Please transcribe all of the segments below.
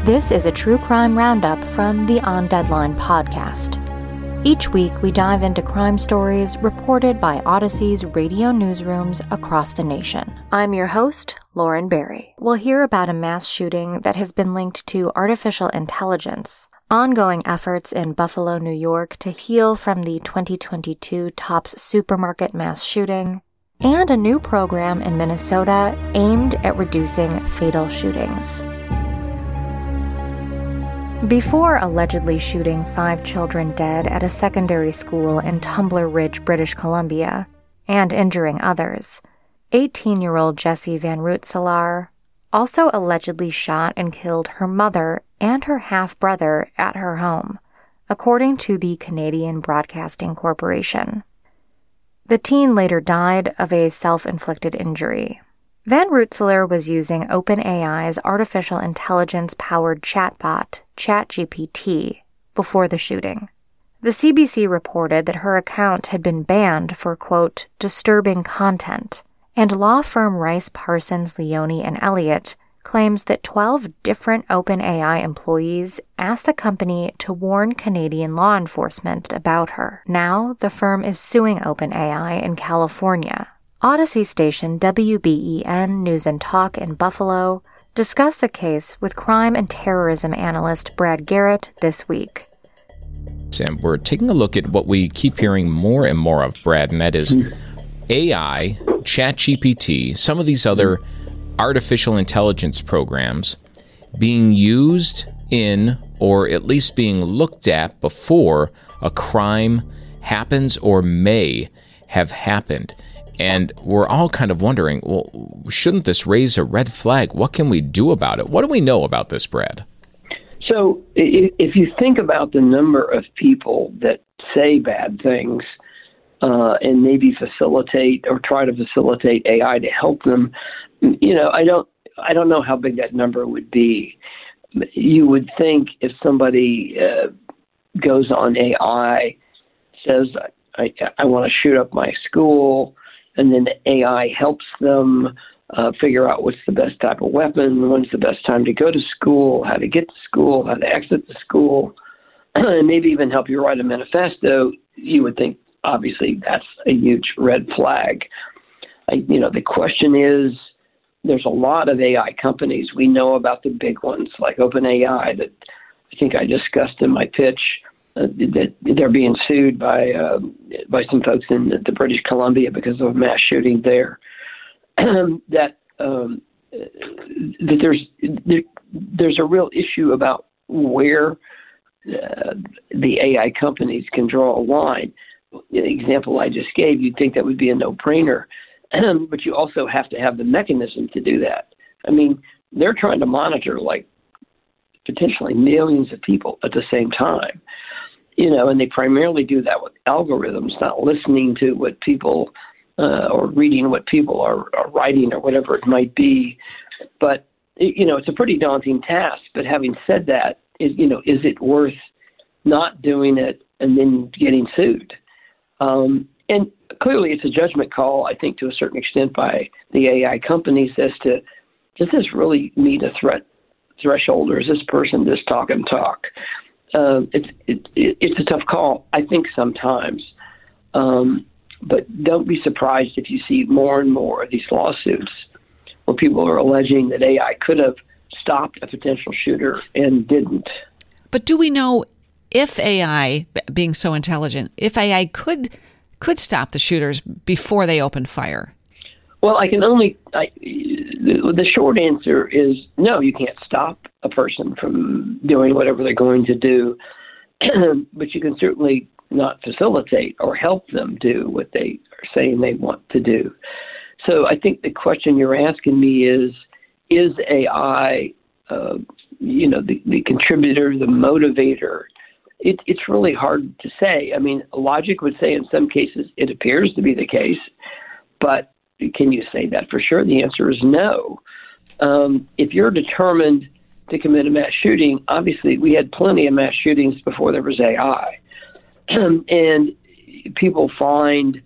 This is a true crime roundup from the On Deadline podcast. Each week, we dive into crime stories reported by Odyssey's radio newsrooms across the nation. I'm your host, Lauren Barry. We'll hear about a mass shooting that has been linked to artificial intelligence, ongoing efforts in Buffalo, New York to heal from the 2022 Tops Supermarket mass shooting, and a new program in Minnesota aimed at reducing fatal shootings. Before allegedly shooting 5 children dead at a secondary school in Tumbler Ridge, British Columbia, and injuring others, 18-year-old Jessie Van Rootselaar also allegedly shot and killed her mother and her half-brother at her home, according to the Canadian Broadcasting Corporation. The teen later died of a self-inflicted injury. Van Rootselaar was using OpenAI's artificial intelligence-powered chatbot, ChatGPT, before the shooting. The CBC reported that her account had been banned for, quote, disturbing content, and law firm Rice Parsons, Leone and Elliott claims that 12 different OpenAI employees asked the company to warn Canadian law enforcement about her. Now, the firm is suing OpenAI in California. Odyssey station WBEN News and Talk in Buffalo discussed the case with crime and terrorism analyst Brad Garrett this week. Sam, we're taking a look at what we keep hearing more and more of, Brad, and that is AI, ChatGPT, some of these other artificial intelligence programs being used in, or at least being looked at before a crime happens or may have happened. And we're all kind of wondering, well, shouldn't this raise a red flag? What can we do about it? What do we know about this, Brad? So if you think about the number of people that say bad things and maybe facilitate or try to facilitate AI to help them, I don't know how big that number would be. You would think if somebody goes on AI, says, I want to shoot up my school, and then the AI helps them figure out what's the best type of weapon, when's the best time to go to school, how to get to school, how to exit the school, and maybe even help you write a manifesto, you would think, obviously, that's a huge red flag. The question is, there's a lot of AI companies. We know about the big ones like OpenAI that I think I discussed in my pitch, that they're being sued by some folks in the British Columbia because of a mass shooting there. That there's a real issue about where the AI companies can draw a line. The example I just gave, you'd think that would be a no-brainer, but you also have to have the mechanism to do that. I mean, they're trying to monitor like potentially millions of people at the same time. And they primarily do that with algorithms, not listening to what people or reading what people are writing or whatever it might be. But, it's a pretty daunting task. But having said that, is it worth not doing it and then getting sued? And clearly it's a judgment call, I think, to a certain extent by the AI companies as to, does this really meet a threshold, or is this person just talk and talk? It's a tough call, I think, sometimes. But don't be surprised if you see more and more of these lawsuits where people are alleging that AI could have stopped a potential shooter and didn't. But do we know if AI, being so intelligent, if AI could stop the shooters before they opened fire? Well, the short answer is no, you can't stop a person from doing whatever they're going to do, but you can certainly not facilitate or help them do what they are saying they want to do. So I think the question you're asking me is AI, the contributor, the motivator? It's really hard to say. I mean, logic would say in some cases it appears to be the case, but can you say that for sure? The answer is no. If you're determined to commit a mass shooting, obviously we had plenty of mass shootings before there was AI. And people find,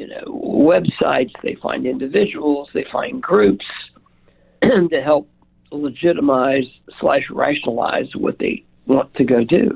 websites, they find individuals, they find groups to help legitimize / rationalize what they want to go do.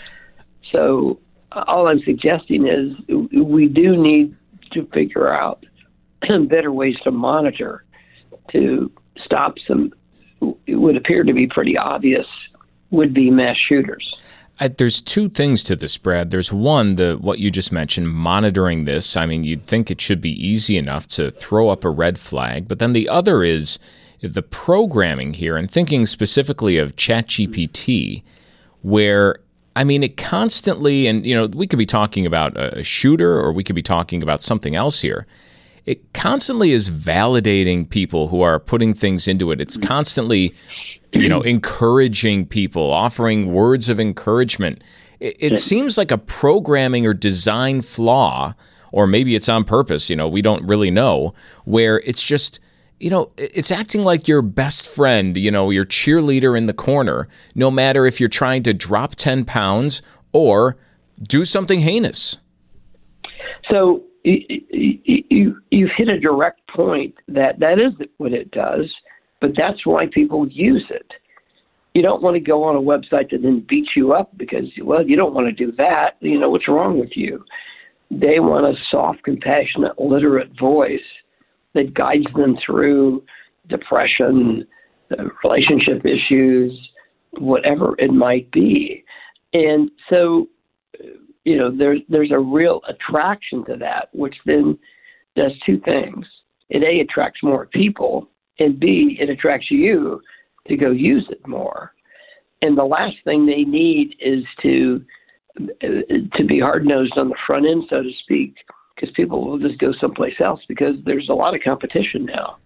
So all I'm suggesting is we do need to figure out better ways to monitor to stop some, it would appear to be pretty obvious, would-be mass shooters. There's two things to this, Brad. There's one, what you just mentioned, monitoring this. I mean, you'd think it should be easy enough to throw up a red flag. But then the other is the programming here, and thinking specifically of ChatGPT, where, I mean, it constantly, and, we could be talking about a shooter or we could be talking about something else here. It constantly is validating people who are putting things into it. It's constantly encouraging people, offering words of encouragement. It seems like a programming or design flaw, or maybe it's on purpose, we don't really know, where it's just, it's acting like your best friend, your cheerleader in the corner, no matter if you're trying to drop 10 pounds or do something heinous. So you've hit a direct point that is what it does. But that's why people use it. You don't want to go on a website that then beats you up because, you don't want to do that. What's wrong with you? They want a soft, compassionate, literate voice that guides them through depression, relationship issues, whatever it might be. And so, there's a real attraction to that, which then does two things. It A, attracts more people, and B, it attracts you to go use it more. And the last thing they need is to be hard-nosed on the front end, so to speak, because people will just go someplace else because there's a lot of competition now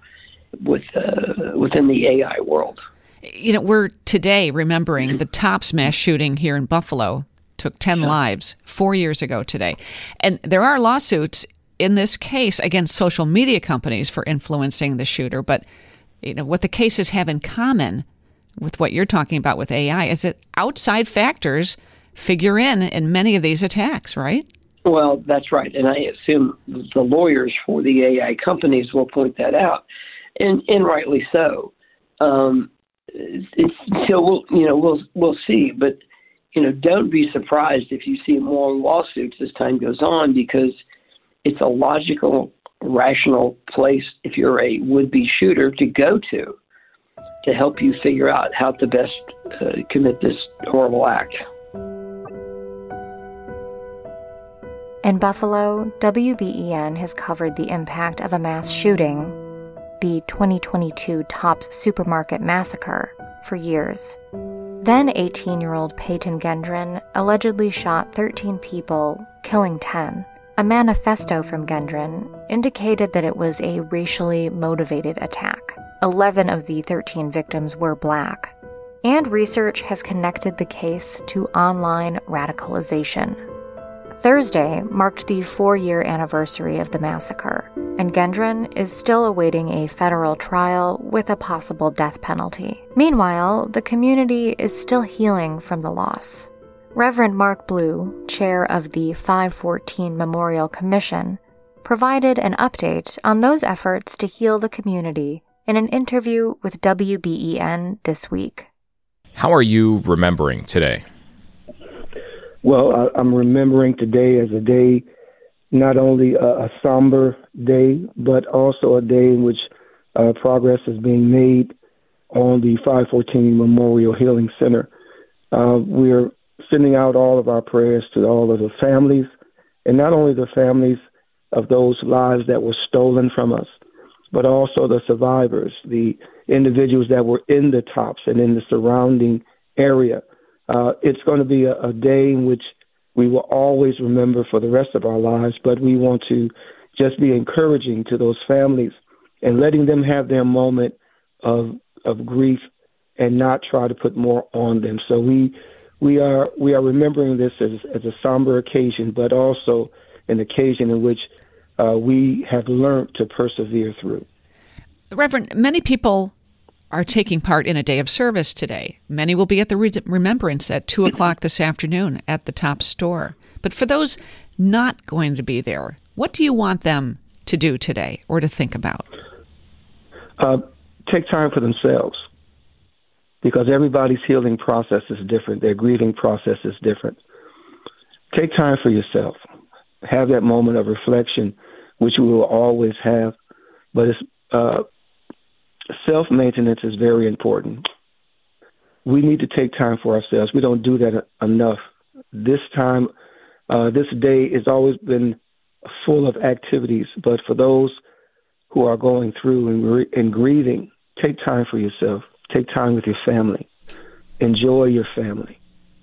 within the AI world. We're today remembering the Tops mass shooting here in Buffalo. Took 10 lives 4 years ago today. And there are lawsuits in this case against social media companies for influencing the shooter. But what the cases have in common with what you're talking about with AI is that outside factors figure in many of these attacks, right? Well, that's right. And I assume the lawyers for the AI companies will point that out, and rightly so. We'll see. But, don't be surprised if you see more lawsuits as time goes on, because it's a logical, rational place if you're a would-be shooter to go to help you figure out how to best commit this horrible act. In Buffalo, WBEN has covered the impact of a mass shooting, the 2022 Tops Supermarket Massacre, for years. Then 18-year-old Peyton Gendron allegedly shot 13 people, killing 10. A manifesto from Gendron indicated that it was a racially motivated attack. 11 of the 13 victims were Black. And research has connected the case to online radicalization. Thursday marked the 4-year anniversary of the massacre, and Gendron is still awaiting a federal trial with a possible death penalty. Meanwhile, the community is still healing from the loss. Reverend Mark Blue, chair of the 514 Memorial Commission, provided an update on those efforts to heal the community in an interview with WBEN this week. How are you remembering today? Well, I'm remembering today as a day, not only a somber day, but also a day in which progress is being made on the 514 Memorial Healing Center. We're sending out all of our prayers to all of the families, and not only the families of those lives that were stolen from us, but also the survivors, the individuals that were in the Tops and in the surrounding area. It's going to be a day in which we will always remember for the rest of our lives, but we want to just be encouraging to those families and letting them have their moment of grief and not try to put more on them. So we are remembering this as a somber occasion, but also an occasion in which we have learned to persevere through. Reverend, many people are taking part in a day of service today. Many will be at the remembrance at 2 o'clock this afternoon at the Tops store. But for those not going to be there, what do you want them to do today or to think about? Take time for themselves. because everybody's healing process is different. Their grieving process is different. Take time for yourself. Have that moment of reflection, which we will always have, but self-maintenance is very important. We need to take time for ourselves. We don't do that enough. This time, this day has always been full of activities, but for those who are going through and grieving, take time for yourself. Take time with your family. Enjoy your family.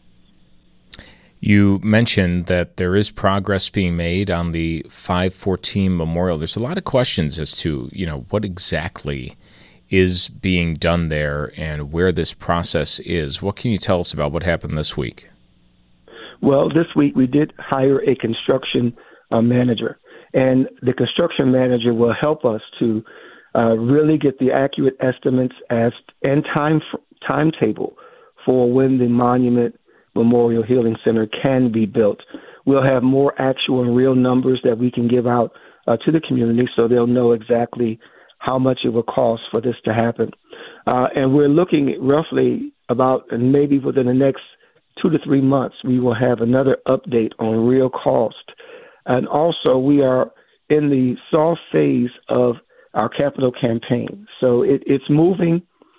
You mentioned that there is progress being made on the 514 memorial. There's a lot of questions as to, what exactly is being done there and where this process is. What can you tell us about what happened this week? Well, this week we did hire a construction manager, and the construction manager will help us to really get the accurate estimates and timetable for when the Monument Memorial Healing Center can be built. We'll have more actual and real numbers that we can give out to the community so they'll know exactly how much it will cost for this to happen. And we're looking at roughly about, and maybe within the next 2 to 3 months, we will have another update on real cost. And also, we are in the soft phase of our capital campaign. So it's moving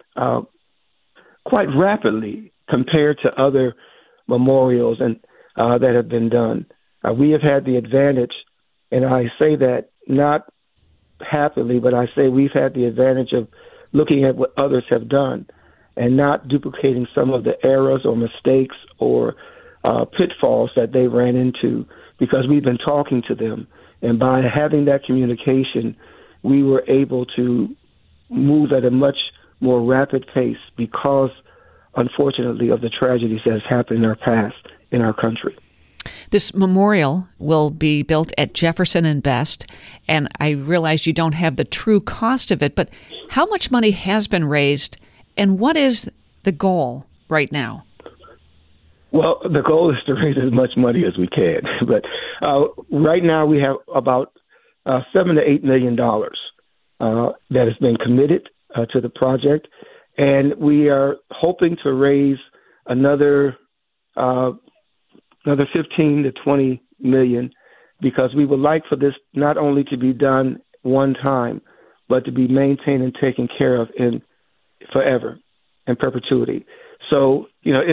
quite rapidly compared to other memorials and that have been done. We have had the advantage, and I say that not happily, but I say we've had the advantage of looking at what others have done and not duplicating some of the errors or mistakes or pitfalls that they ran into, because we've been talking to them. And by having that communication, we were able to move at a much more rapid pace because, unfortunately, of the tragedies that has happened in our past in our country. This memorial will be built at Jefferson and Best, and I realize you don't have the true cost of it, but how much money has been raised, and what is the goal right now? Well, the goal is to raise as much money as we can, but right now we have about $7 to $8 million that has been committed to the project, and we are hoping to raise another 15 to 20 million, because we would like for this not only to be done one time, but to be maintained and taken care of in forever, in perpetuity. So,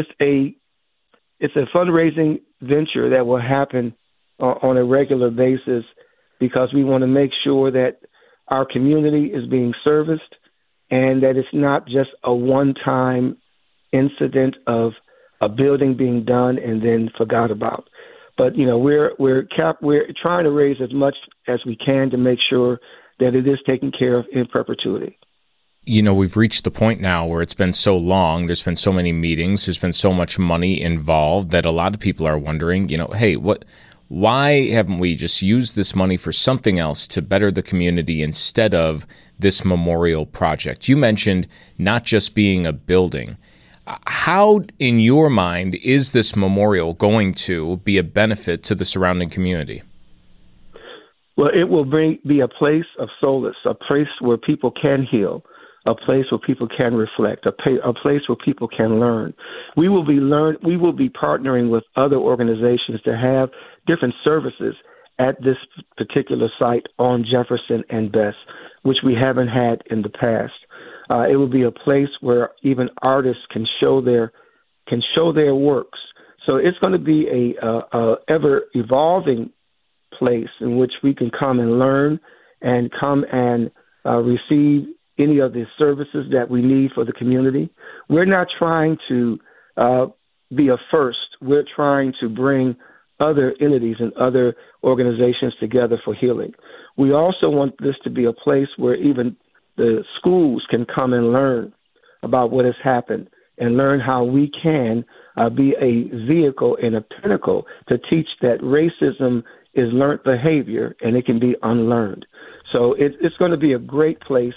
it's a fundraising venture that will happen on a regular basis, because we want to make sure that our community is being serviced and that it's not just a one-time incident of a building being done and then forgot about. But we're trying to raise as much as we can to make sure that it is taken care of in perpetuity. We've reached the point now where it's been so long, there's been so many meetings, there's been so much money involved that a lot of people are wondering, hey, why haven't we just used this money for something else to better the community instead of this memorial project? You mentioned not just being a building. How, in your mind, is this memorial going to be a benefit to the surrounding community? Well, it will be a place of solace, a place where people can heal, a place where people can reflect, a place where people can learn. We will be partnering with other organizations to have different services at this particular site on Jefferson and Best, which we haven't had in the past. It will be a place where even artists can show their works. So it's going to be a ever evolving place in which we can come and learn and come and receive any of the services that we need for the community. We're not trying to be a first. We're trying to bring other entities and other organizations together for healing. We also want this to be a place where even the schools can come and learn about what has happened and learn how we can be a vehicle and a pinnacle to teach that racism is learned behavior and it can be unlearned. So it's going to be a great place,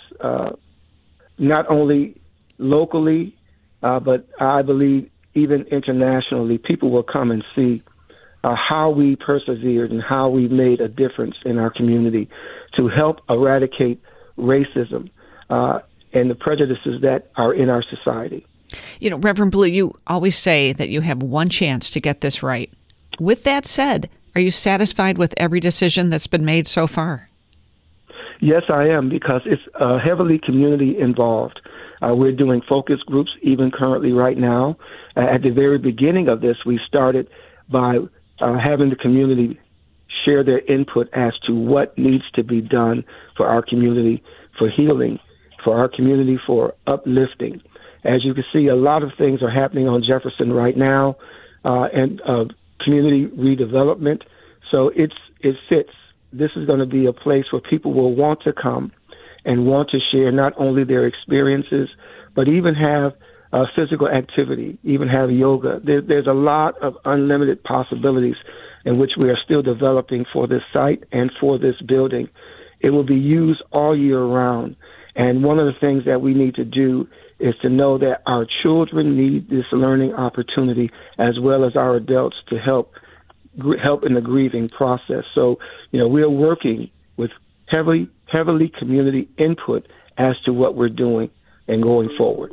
not only locally, but I believe even internationally. People will come and see how we persevered and how we made a difference in our community to help eradicate racism and the prejudices that are in our society. You know, Reverend Blue, you always say that you have one chance to get this right. With that said, are you satisfied with every decision that's been made so far? Yes, I am, because it's heavily community involved. We're doing focus groups even currently right now. At the very beginning of this, we started by having the community share their input as to what needs to be done for our community, for healing, for our community, for uplifting. As you can see, a lot of things are happening on Jefferson right now, and community redevelopment. So it fits. This is going to be a place where people will want to come and want to share not only their experiences, but even have physical activity, even have yoga. There's a lot of unlimited possibilities in which we are still developing for this site and for this building. It will be used all year round. And one of the things that we need to do is to know that our children need this learning opportunity, as well as our adults, to help in the grieving process. So, we are working with heavily community input as to what we're doing and going forward.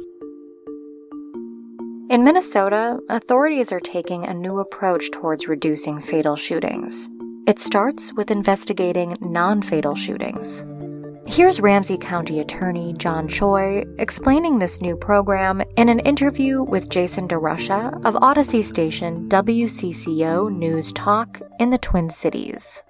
In Minnesota, authorities are taking a new approach towards reducing fatal shootings. It starts with investigating non-fatal shootings. Here's Ramsey County Attorney John Choi explaining this new program in an interview with Jason DeRusha of Odyssey station WCCO News Talk in the Twin Cities.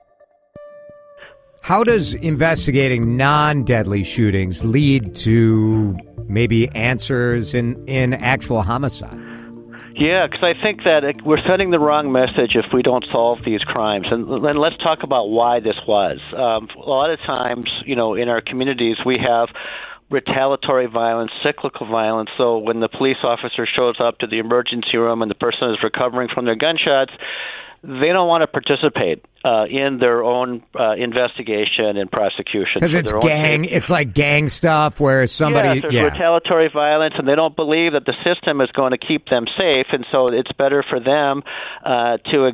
How does investigating non-deadly shootings lead to maybe answers in actual homicide? Yeah, because I think that we're sending the wrong message if we don't solve these crimes. And let's talk about why this was. A lot of times, in our communities, we have retaliatory violence, cyclical violence. So when the police officer shows up to the emergency room and the person is recovering from their gunshots, they don't want to participate in their own investigation and prosecution. Because it's gang, it's like gang stuff where somebody... There's retaliatory violence, and they don't believe that the system is going to keep them safe, and so it's better for them to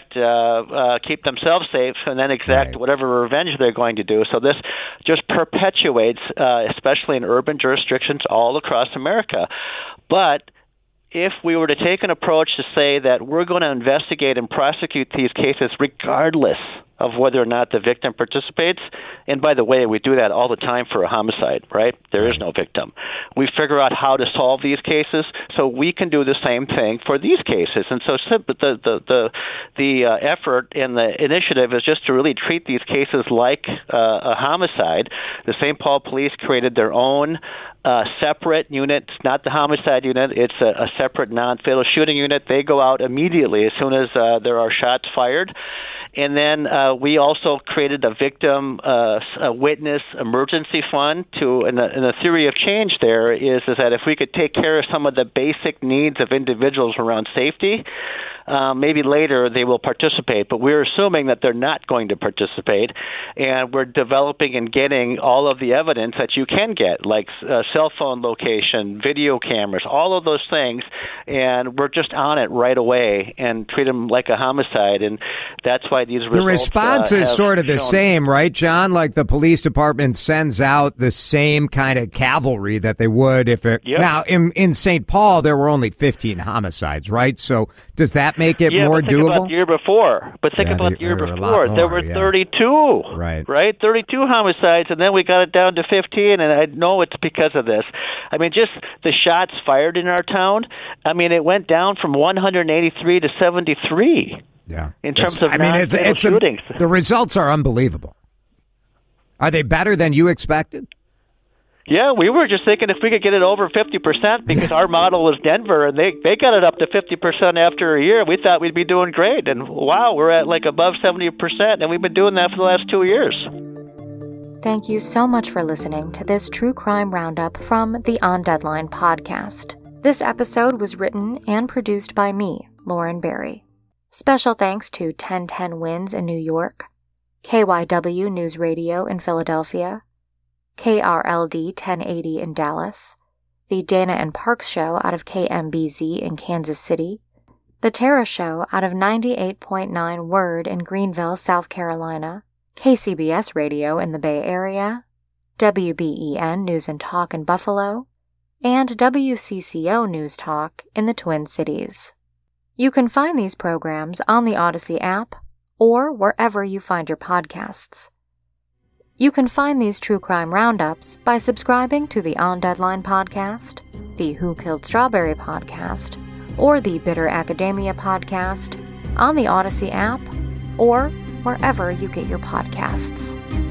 keep themselves safe and then exact whatever revenge they're going to do. So this just perpetuates, especially in urban jurisdictions all across America. But if we were to take an approach to say that we're going to investigate and prosecute these cases regardless of whether or not the victim participates, and by the way, we do that all the time for a homicide, right? There is no victim. We figure out how to solve these cases, so we can do the same thing for these cases. And so the effort and the initiative is just to really treat these cases like a homicide. The St. Paul Police created their own separate unit. It's not the homicide unit. It's a separate non-fatal shooting unit. They go out immediately as soon as there are shots fired. And then we also created a victim a witness emergency fund and the theory of change there is that if we could take care of some of the basic needs of individuals around safety, maybe later they will participate. But we're assuming that they're not going to participate, and we're developing and getting all of the evidence that you can get, like cell phone location, video cameras, all of those things, and we're just on it right away and treat them like a homicide, and that's why these results... The response is sort of the same, right, John? Like the police department sends out the same kind of cavalry that they would if it... Yep. Now, in St. Paul, there were only 15 homicides, right? So does that make it more doable? About the year before. But think about the year before. There were 32. Right? 32 homicides, and then we got it down to 15, and I know it's because of this. I mean, just the shots fired in our town, it went down from 183 to 73. Yeah. In terms of non-fatal shootings. The results are unbelievable. Are they better than you expected? Yeah, we were just thinking if we could get it over 50%, because our model was Denver, and they got it up to 50% after a year. We thought we'd be doing great. And wow, we're at like above 70%, and we've been doing that for the last 2 years. Thank you so much for listening to this True Crime Roundup from the On Deadline podcast. This episode was written and produced by me, Lauren Barry. Special thanks to 1010 Winds in New York, KYW News Radio in Philadelphia, KRLD 1080 in Dallas, the Dana and Parks Show out of KMBZ in Kansas City, the Tara Show out of 98.9 Word in Greenville, South Carolina, KCBS Radio in the Bay Area, WBEN News and Talk in Buffalo, and WCCO News Talk in the Twin Cities. You can find these programs on the Odyssey app or wherever you find your podcasts. You can find these true crime roundups by subscribing to the On Deadline podcast, the Who Killed Strawberry podcast, or the Bitter Academia podcast on the Odyssey app or wherever you get your podcasts.